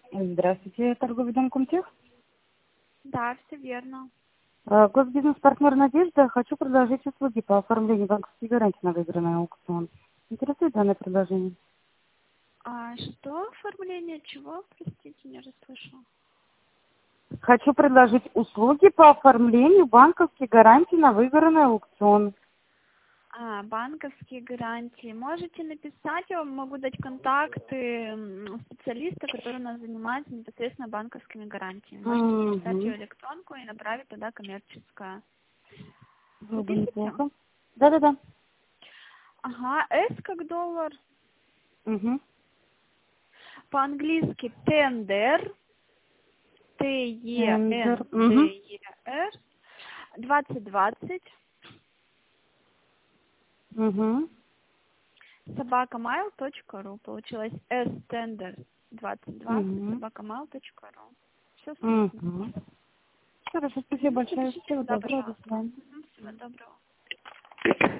Здравствуйте, торговый дом Комтех. Да, все верно. Госбизнес-партнер «Надежда». Хочу предложить услуги по оформлению банковской гарантии на выигранный аукцион. Интересует данное предложение? А что оформление чего? Простите, не расслышала. Хочу предложить услуги по оформлению банковской гарантии на выигранный аукцион. Банковские гарантии. Можете написать, я вам могу дать контакты специалиста, который у нас занимается непосредственно банковскими гарантиями. Можете написать ее электронку и направить туда коммерческое. Было бы Запишите? неплохо. Да-да-да. Ага, S как доллар. Угу. По-английски tender, Тендер. Угу. T-E-N-D-E-R, 2020, Угу. собакамайл.ру. Получилось stender2020 Угу. собакамайл.ру. Все сказано. Угу. Хорошо, спасибо большое. Запишите Всего туда, доброго. До пожалуйста. свидания. Всего доброго.